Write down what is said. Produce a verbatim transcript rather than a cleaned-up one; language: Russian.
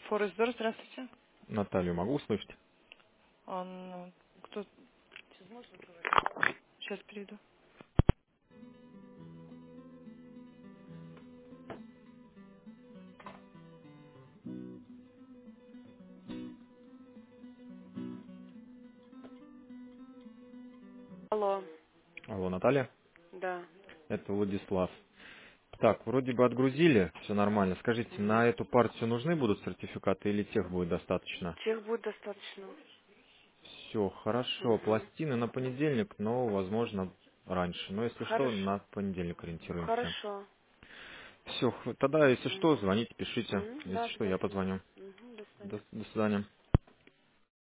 Форестдор, здравствуйте. Наталью могу услышать? Он, кто? Сейчас перейду. Алло, Алло, Наталья? да. Это Владислав. Так, вроде бы отгрузили, все нормально. Скажите, Мгм. на эту партию нужны будут сертификаты или тех будет достаточно? Тех будет достаточно. Все, хорошо. Мгм. Пластины на понедельник, но, возможно, раньше. Но если что, Хорошо. на понедельник ориентируемся. Хорошо. Все, тогда, если что, Мгм. звоните, пишите. Мгм. Если Да, что, я обязательно. позвоню. Мгм. До свидания. До, до свидания.